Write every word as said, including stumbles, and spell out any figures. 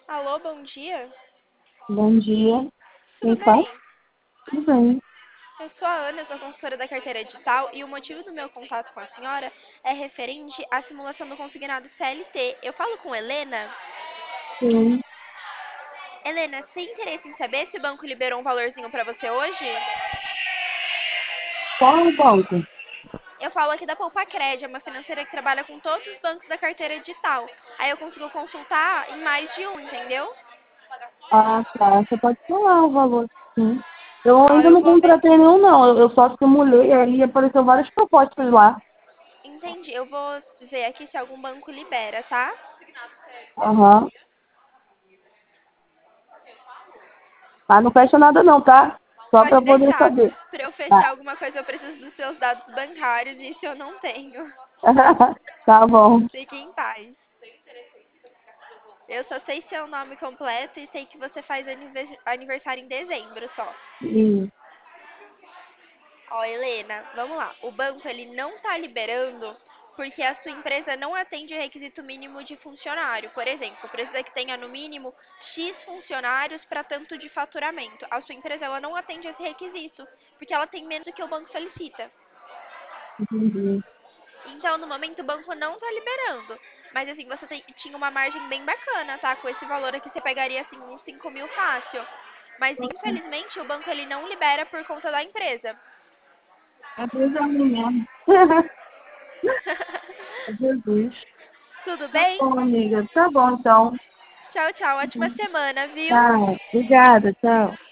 Alô, bom dia. Bom dia. Tudo Quem fala? bem? Tudo bem. Eu sou a Ana, sou consultora da carteira digital e o motivo do meu contato com a senhora é referente à simulação do consignado C L T. Eu falo com Helena. Sim. Helena, você tem interesse em saber se o banco liberou um valorzinho para você hoje? Qual é o banco? Eu falo aqui da Poupa-Cred, é uma financeira que trabalha com todos os bancos da carteira digital. Aí eu consigo consultar em mais de um, entendeu? Ah, tá. Você pode falar o valor, sim. Eu Ó, ainda eu não vou ver. contratei nenhum, não. Eu eu só simulei e apareceu várias propostas lá. Entendi. Eu vou ver aqui se algum banco libera, tá? Aham. Mas não fecha nada não, tá? Só Pode pra poder deixar. saber. Para eu fechar Tá. alguma coisa, eu preciso dos seus dados bancários e isso eu não tenho. Tá bom. Fique em paz. Eu só sei seu nome completo e sei que você faz anive- aniversário em dezembro só. Sim. Ó, Helena, vamos lá. O banco ele não está liberando porque a sua empresa não atende o requisito mínimo de funcionário. Por exemplo, precisa que tenha no mínimo X funcionários para tanto de faturamento. A sua empresa ela não atende esse requisito porque ela tem menos do que o banco solicita. Entendi. Então, no momento, o banco não está liberando. Mas, assim, você tem- tinha uma margem bem bacana, tá? Com esse valor aqui, você pegaria, assim, uns cinco mil fácil. Mas, infelizmente, o banco, ele não libera por conta da empresa. É Deus é ruim mesmo. É Jesus. Tudo Tá bem? bom, amiga. Tá bom, então. Tchau, tchau. Ótima semana, viu? Tá. Obrigada. Tchau.